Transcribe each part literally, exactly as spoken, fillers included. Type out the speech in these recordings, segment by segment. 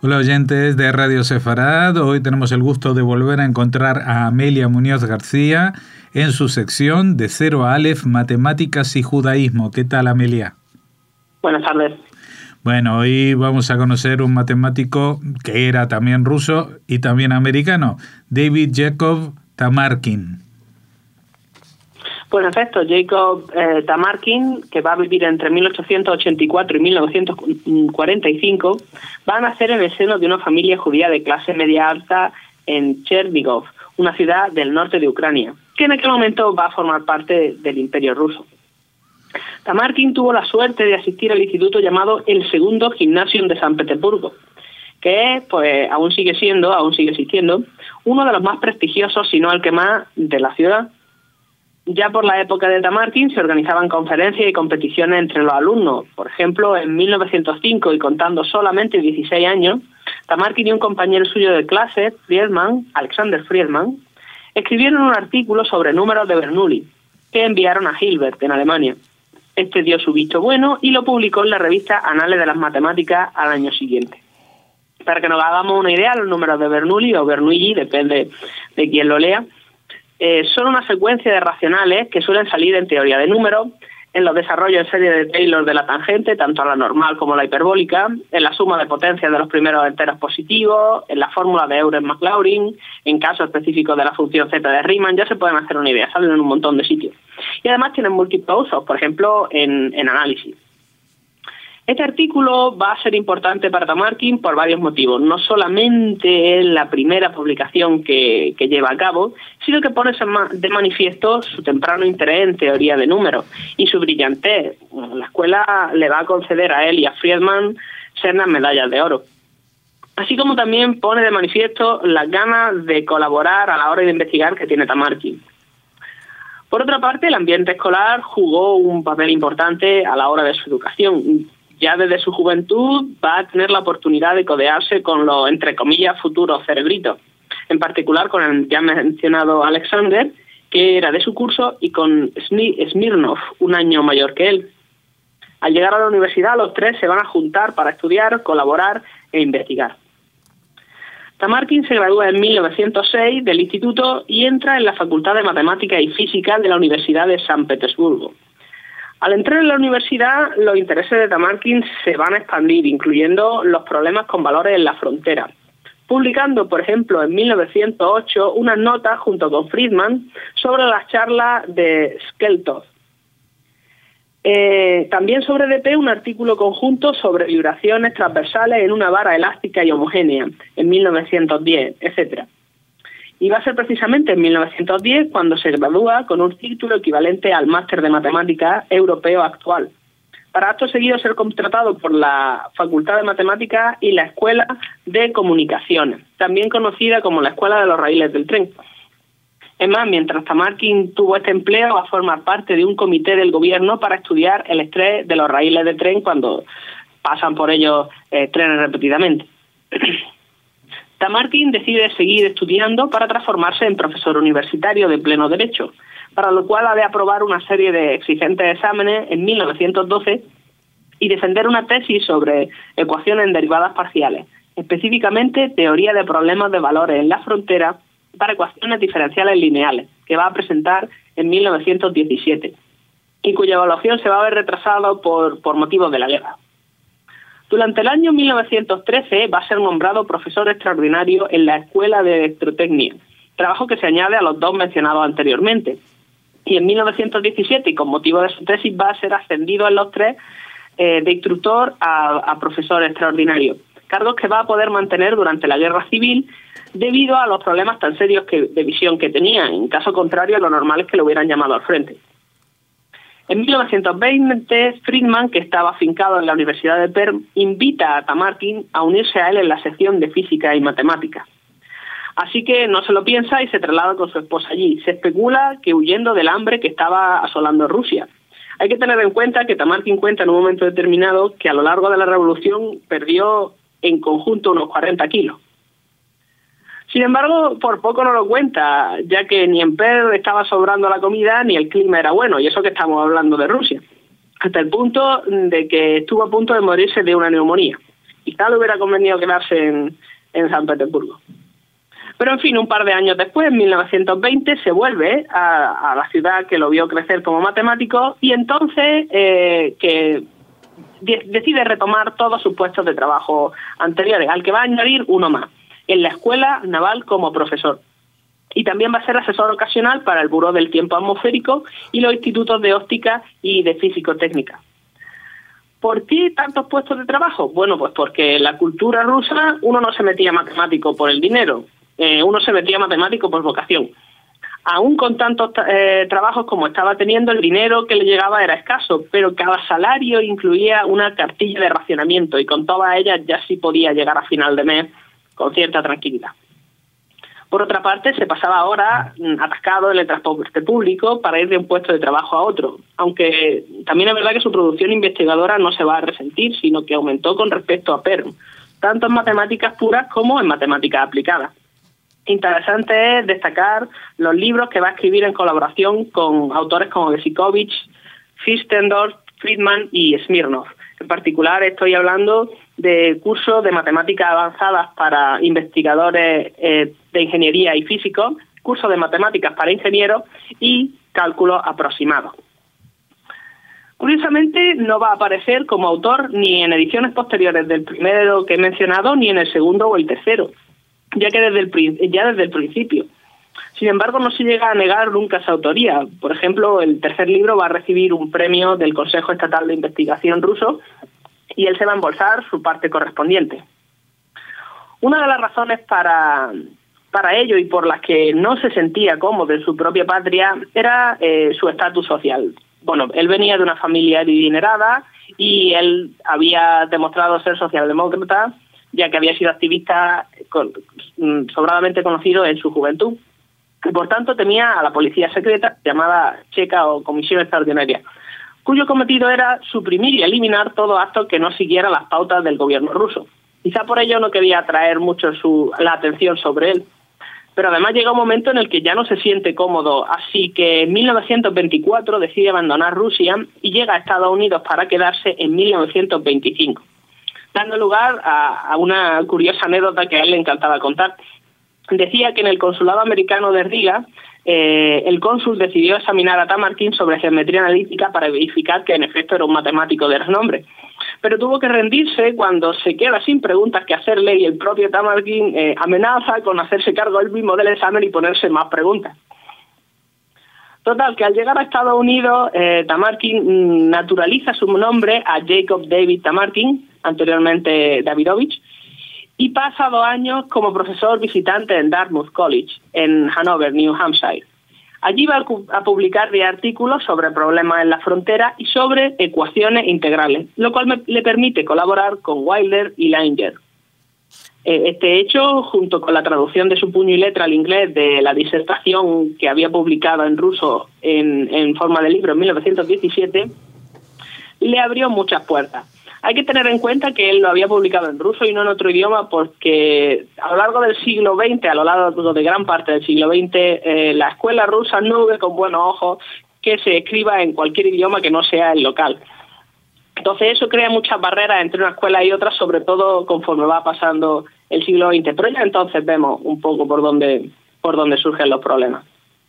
Hola oyentes de Radio Sefarad, hoy tenemos el gusto de volver a encontrar a Amelia Muñoz García en su sección de Cero a Aleph, Matemáticas y Judaísmo. ¿Qué tal, Amelia? Buenas tardes. Bueno, hoy vamos a conocer un matemático que era también ruso y también americano, David Jacob Tamarkin. Pues en efecto, Jacob eh, Tamarkin, que va a vivir entre mil ochocientos ochenta y cuatro y mil novecientos cuarenta y cinco, va a nacer en el seno de una familia judía de clase media alta en Chernigov, una ciudad del norte de Ucrania, que en aquel momento va a formar parte del Imperio Ruso. Tamarkin tuvo la suerte de asistir al instituto llamado el Segundo Gymnasium de San Petersburgo, que pues aún sigue siendo, aún sigue existiendo, uno de los más prestigiosos, si no el que más, de la ciudad. Ya por la época de Tamarkin se organizaban conferencias y competiciones entre los alumnos. Por ejemplo, en mil novecientos cinco, y contando solamente dieciséis años, Tamarkin y un compañero suyo de clase, Friedman, Alexander Friedman, escribieron un artículo sobre números de Bernoulli, que enviaron a Hilbert, en Alemania. Este dio su visto bueno y lo publicó en la revista Anales de las Matemáticas al año siguiente. Para que nos hagamos una idea, los números de Bernoulli o Bernoulli, depende de quién lo lea, Eh, son una secuencia de racionales que suelen salir en teoría de números, en los desarrollos en serie de Taylor de la tangente, tanto la normal como la hiperbólica, en la suma de potencias de los primeros enteros positivos, en la fórmula de Euler-Maclaurin, en casos específicos de la función z de Riemann. Ya se pueden hacer una idea, salen en un montón de sitios. Y además tienen múltiples usos, por ejemplo, en, en análisis. Este artículo va a ser importante para Tamarkin por varios motivos. No solamente es la primera publicación que, que lleva a cabo, sino que pone de manifiesto su temprano interés en teoría de números y su brillantez. La escuela le va a conceder a él y a Friedman sendas medallas de oro. Así como también pone de manifiesto las ganas de colaborar a la hora de investigar que tiene Tamarkin. Por otra parte, el ambiente escolar jugó un papel importante a la hora de su educación. Ya desde su juventud va a tener la oportunidad de codearse con los, entre comillas, futuros cerebritos, en particular con el ya mencionado Alexander, que era de su curso, y con Smirnov, un año mayor que él. Al llegar a la universidad, los tres se van a juntar para estudiar, colaborar e investigar. Tamarkin se gradúa en mil novecientos seis del instituto y entra en la Facultad de Matemáticas y Física de la Universidad de San Petersburgo. Al entrar en la universidad, los intereses de Tamarkin se van a expandir, incluyendo los problemas con valores en la frontera, publicando, por ejemplo, en mil novecientos ocho unas notas junto con Friedman sobre las charlas de Skeltov. Eh, también sobre D P un artículo conjunto sobre vibraciones transversales en una vara elástica y homogénea, en mil novecientos diez, etcétera. Y va a ser precisamente en mil novecientos diez cuando se gradúa con un título equivalente al Máster de Matemáticas europeo actual. Para acto seguido ser contratado por la Facultad de Matemáticas y la Escuela de Comunicaciones, también conocida como la Escuela de los Raíles del Tren. Es más, mientras Tamarkin tuvo este empleo, va a formar parte de un comité del gobierno para estudiar el estrés de los raíles de tren cuando pasan por ellos eh, trenes repetidamente. Tamarkin decide seguir estudiando para transformarse en profesor universitario de pleno derecho, para lo cual ha de aprobar una serie de exigentes exámenes en mil novecientos doce y defender una tesis sobre ecuaciones en derivadas parciales, específicamente teoría de problemas de valores en la frontera para ecuaciones diferenciales lineales, que va a presentar en mil novecientos diecisiete, y cuya evaluación se va a ver retrasada por, por motivos de la guerra. Durante el año mil novecientos trece va a ser nombrado profesor extraordinario en la Escuela de Electrotecnia, trabajo que se añade a los dos mencionados anteriormente. Y en mil novecientos diecisiete, y con motivo de su tesis, va a ser ascendido en los tres eh, de instructor a, a profesor extraordinario, cargos que va a poder mantener durante la Guerra Civil debido a los problemas tan serios que, de visión que tenía. En caso contrario, lo normal es que lo hubieran llamado al frente. En mil novecientos veinte, Friedman, que estaba afincado en la Universidad de Perm, invita a Tamarkin a unirse a él en la sección de Física y Matemáticas. Así que no se lo piensa y se traslada con su esposa allí. Se especula que huyendo del hambre que estaba asolando Rusia. Hay que tener en cuenta que Tamarkin cuenta en un momento determinado que a lo largo de la revolución perdió en conjunto unos cuarenta kilos. Sin embargo, por poco no lo cuenta, ya que ni en Perm estaba sobrando la comida ni el clima era bueno, y eso que estamos hablando de Rusia, hasta el punto de que estuvo a punto de morirse de una neumonía. quizá le hubiera convenido quedarse en, en San Petersburgo. Pero en fin, un par de años después, en mil novecientos veinte, se vuelve a, a la ciudad que lo vio crecer como matemático y entonces eh, que de, decide retomar todos sus puestos de trabajo anteriores, al que va a añadir uno más, en la Escuela Naval como profesor. Y también va a ser asesor ocasional para el Buró del Tiempo Atmosférico y los institutos de óptica y de físico-técnica. ¿Por qué tantos puestos de trabajo? Bueno, pues porque en la cultura rusa uno no se metía matemático por el dinero, eh, uno se metía matemático por vocación. Aún con tantos eh, trabajos como estaba teniendo, el dinero que le llegaba era escaso, pero cada salario incluía una cartilla de racionamiento y con todas ellas ya sí podía llegar a final de mes con cierta tranquilidad. Por otra parte, se pasaba horas atascado en el transporte público para ir de un puesto de trabajo a otro, aunque también es verdad que su producción investigadora no se va a resentir, sino que aumentó con respecto a Perm, tanto en matemáticas puras como en matemáticas aplicadas. Interesante es destacar los libros que va a escribir en colaboración con autores como Gesikovich, Fürstendorf, Friedman y Smirnov. En particular estoy hablando de cursos de matemáticas avanzadas para investigadores eh, de ingeniería y físicos, cursos de matemáticas para ingenieros y cálculo aproximado. Curiosamente, no va a aparecer como autor ni en ediciones posteriores del primero que he mencionado, ni en el segundo o el tercero, ya que desde el, ya desde el principio. Sin embargo, no se llega a negar nunca esa autoría. Por ejemplo, el tercer libro va a recibir un premio del Consejo Estatal de Investigación ruso y él se va a embolsar su parte correspondiente. Una de las razones para, para ello y por las que no se sentía cómodo en su propia patria era eh, su estatus social. Bueno, él venía de una familia adinerada y él había demostrado ser socialdemócrata, ya que había sido activista con, sobradamente conocido en su juventud. Y por tanto temía a la policía secreta, llamada Checa o Comisión Extraordinaria, cuyo cometido era suprimir y eliminar todo acto que no siguiera las pautas del gobierno ruso. Quizá por ello no quería atraer mucho su, la atención sobre él. Pero además llega un momento en el que ya no se siente cómodo, así que en mil novecientos veinticuatro decide abandonar Rusia y llega a Estados Unidos para quedarse en mil novecientos veinticinco, dando lugar a, a una curiosa anécdota que a él le encantaba contar. Decía que en el consulado americano de Riga, eh, el cónsul decidió examinar a Tamarkin sobre geometría analítica para verificar que en efecto era un matemático de renombre. Pero tuvo que rendirse cuando se queda sin preguntas que hacerle y el propio Tamarkin eh, amenaza con hacerse cargo él mismo del examen y ponerse más preguntas. Total, que al llegar a Estados Unidos, eh, Tamarkin naturaliza su nombre a Jacob David Tamarkin, anteriormente Davidovich, y pasa dos años como profesor visitante en Dartmouth College, en Hanover, New Hampshire. Allí va a publicar diez artículos sobre problemas en la frontera y sobre ecuaciones integrales, lo cual me, le permite colaborar con Wilder y Langer. Este hecho, junto con la traducción de su puño y letra al inglés de la disertación que había publicado en ruso en, en forma de libro en mil novecientos diecisiete, le abrió muchas puertas. Hay que tener en cuenta que él lo había publicado en ruso y no en otro idioma porque a lo largo del siglo veinte, a lo largo de gran parte del siglo veinte, eh, la escuela rusa no ve con buenos ojos que se escriba en cualquier idioma que no sea el local. Entonces eso crea muchas barreras entre una escuela y otra, sobre todo conforme va pasando el siglo veinte. Pero ya entonces vemos un poco por dónde, por dónde surgen los problemas.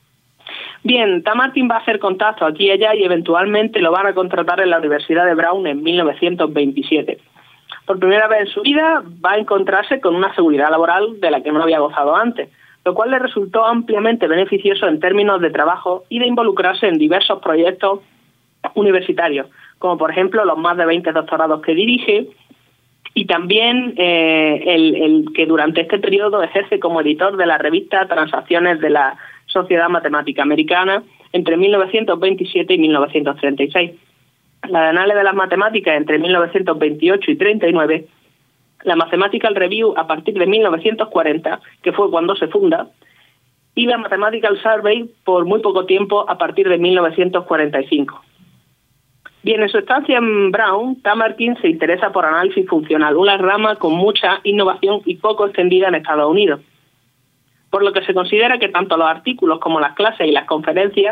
Bien, Tamarkin va a hacer contacto aquí y allá y eventualmente lo van a contratar en la Universidad de Brown en mil novecientos veintisiete. Por primera vez en su vida va a encontrarse con una seguridad laboral de la que no había gozado antes, lo cual le resultó ampliamente beneficioso en términos de trabajo y de involucrarse en diversos proyectos universitarios, como por ejemplo los más de veinte doctorados que dirige y también eh, el, el que durante este periodo ejerce como editor de la revista Transacciones de la Sociedad Matemática Americana entre mil novecientos veintisiete y mil novecientos treinta y seis, la de Anales de las Matemáticas entre mil novecientos veintiocho y treinta y nueve, la Mathematical Review a partir de mil novecientos cuarenta, que fue cuando se funda, y la Mathematical Survey por muy poco tiempo a partir de mil novecientos cuarenta y cinco. Bien, en su estancia en Brown, Tamarkin se interesa por análisis funcional, una rama con mucha innovación y poco extendida en Estados Unidos, por lo que se considera que tanto los artículos como las clases y las conferencias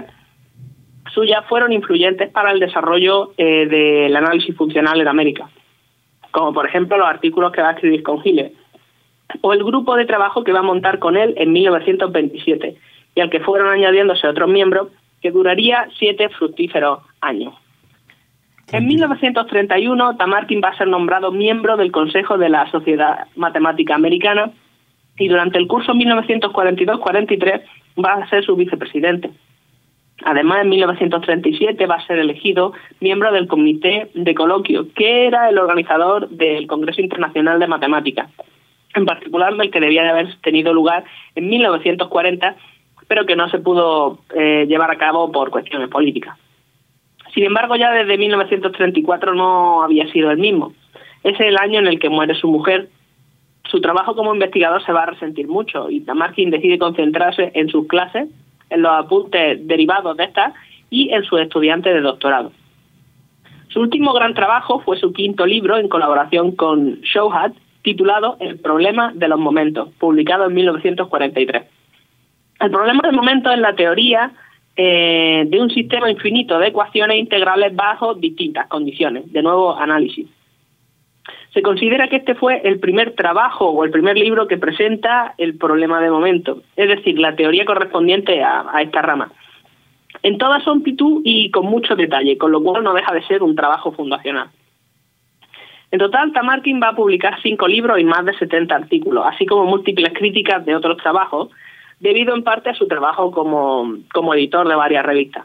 suyas fueron influyentes para el desarrollo eh, del análisis funcional en América. como por ejemplo los artículos que va a escribir con Giles, o el grupo de trabajo que va a montar con él en mil novecientos veintisiete, y al que fueron añadiéndose otros miembros, que duraría siete fructíferos años. En mil novecientos treinta y uno, Tamarkin va a ser nombrado miembro del Consejo de la Sociedad Matemática Americana, y durante el curso mil novecientos cuarenta y dos cuarenta y tres va a ser su vicepresidente. Además, en mil novecientos treinta y siete va a ser elegido miembro del Comité de Coloquio, que era el organizador del Congreso Internacional de Matemáticas, en particular del que debía de haber tenido lugar en mil novecientos cuarenta, pero que no se pudo eh, llevar a cabo por cuestiones políticas. Sin embargo, ya desde mil novecientos treinta y cuatro no había sido el mismo. Es el año en el que muere su mujer. Su trabajo como investigador se va a resentir mucho y Tamarkin decide concentrarse en sus clases, en los apuntes derivados de estas y en sus estudiantes de doctorado. Su último gran trabajo fue su quinto libro en colaboración con Shouhat, titulado El problema de los momentos, publicado en mil novecientos cuarenta y tres. El problema del momento es la teoría eh, de un sistema infinito de ecuaciones integrales bajo distintas condiciones, de nuevo análisis. Se considera que este fue el primer trabajo o el primer libro que presenta el problema de momento, es decir, la teoría correspondiente a, a esta rama, en toda su amplitud y con mucho detalle, con lo cual no deja de ser un trabajo fundacional. En total, Tamarkin va a publicar cinco libros y más de setenta artículos, así como múltiples críticas de otros trabajos, debido en parte a su trabajo como, como editor de varias revistas.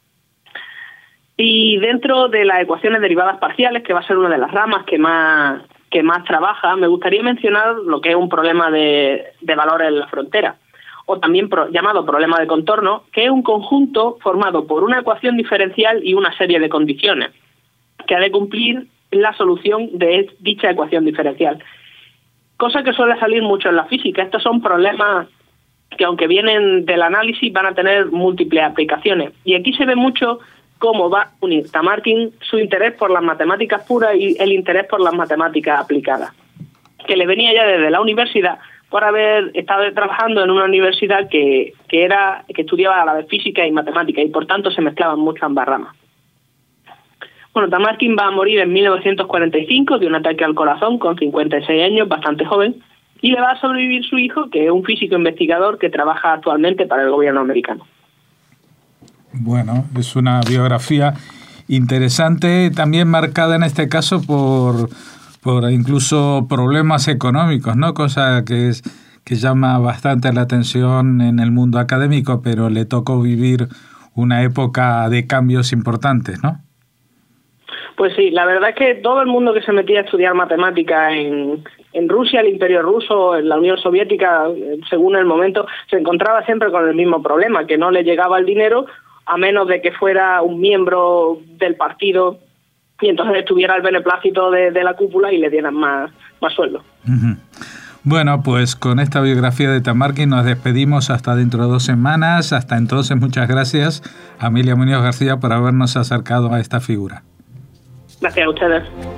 Y dentro de las ecuaciones derivadas parciales, que va a ser una de las ramas que más, que más trabaja, me gustaría mencionar lo que es un problema de, de valores en la frontera, o también pro, llamado problema de contorno, que es un conjunto formado por una ecuación diferencial y una serie de condiciones, que ha de cumplir la solución de dicha ecuación diferencial. Cosa que suele salir mucho en la física. Estos son problemas que, aunque vienen del análisis, van a tener múltiples aplicaciones. Y aquí se ve mucho cómo va a unir Tamarkin su interés por las matemáticas puras y el interés por las matemáticas aplicadas, que le venía ya desde la universidad por haber estado trabajando en una universidad que, que, era, que estudiaba a la vez física y matemática, y por tanto se mezclaban mucho ambas ramas. Bueno, Tamarkin va a morir en mil novecientos cuarenta y cinco de un ataque al corazón con cincuenta y seis años, bastante joven, y le va a sobrevivir su hijo, que es un físico investigador que trabaja actualmente para el gobierno americano. Bueno, es una biografía interesante, también marcada en este caso por, por incluso problemas económicos, ¿no? Cosa que, es, que llama bastante la atención en el mundo académico, pero le tocó vivir una época de cambios importantes, ¿no? Pues sí, la verdad es que todo el mundo que se metía a estudiar matemáticas en, en Rusia, el Imperio Ruso, en la Unión Soviética, según el momento, se encontraba siempre con el mismo problema, que no le llegaba el dinero, a menos de que fuera un miembro del partido y entonces estuviera el beneplácito de, de la cúpula y le dieran más, más sueldo. Uh-huh. Bueno, pues con esta biografía de Tamarkin nos despedimos hasta dentro de dos semanas. Hasta entonces, muchas gracias, Amelia Muñoz García, por habernos acercado a esta figura. Gracias a ustedes.